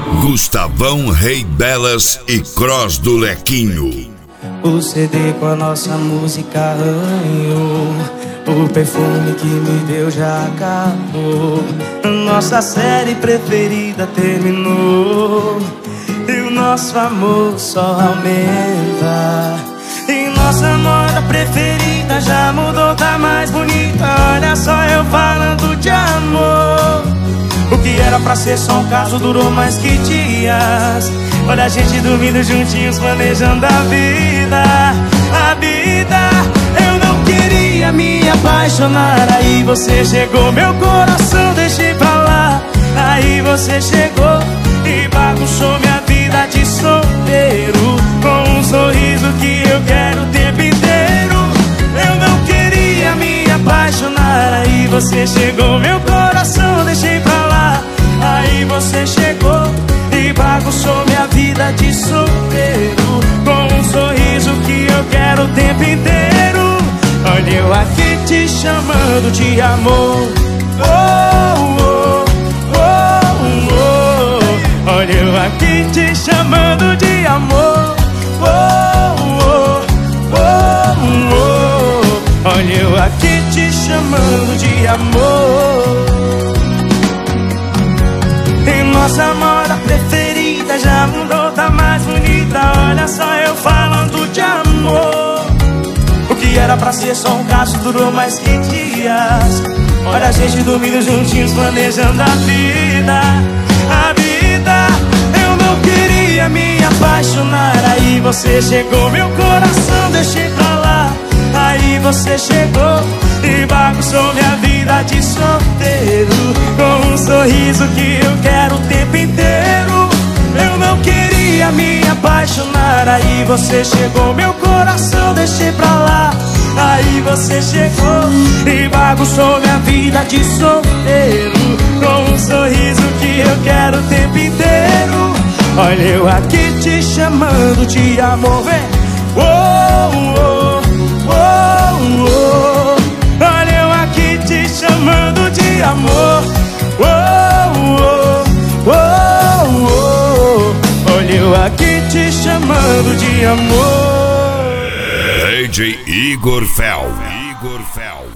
Gustavão Rei Belas e Cross do Lequinho. O CD com a nossa música arranhou, o perfume que me deu já acabou, nossa série preferida terminou e o nosso amor só aumenta. E nossa moda preferida já mudou, tá mais bonita. Olha só eu falando de amor. O que era pra ser só um caso durou mais que dias. Olha a gente dormindo juntinhos, planejando a vida. A vida, eu não queria me apaixonar. Aí você chegou, meu coração deixei pra lá. Aí você chegou e bagunçou minha vida de solteiro, com um sorriso que eu quero o tempo inteiro. Eu não queria me apaixonar. Aí você chegou, meu coração deixei pra lá. Aí você chegou e bagunçou minha vida de solteiro, com um sorriso que eu quero o tempo inteiro. Olha eu aqui te chamando de amor. Oh, oh, oh, oh. Olha eu aqui te chamando de amor. Oh, oh, oh, oh. Olha eu aqui te chamando de amor. E nossa moda preferida já mudou, tá mais bonita. Olha só eu falando de amor. O que era pra ser só um caso durou mais que dias. Olha a gente dormindo juntinhos, planejando a vida. A vida, eu não queria me apaixonar. Aí você chegou, meu coração deixei pra lá. Aí você chegou e bagunçou minha vida de solteiro, com um sorriso que eu quero o tempo inteiro. Eu não queria me apaixonar. Aí você chegou, meu coração deixei pra lá. Aí você chegou e bagunçou minha vida de solteiro, com um sorriso que eu quero o tempo inteiro. Olha eu aqui te chamando de amor, vem. Oh, oh, oh, oh. Olha eu aqui te chamando de amor. Oh, oh, oh, oh. Olha eu aqui te chamando de amor. DJ Igor Fel. Igor Fel.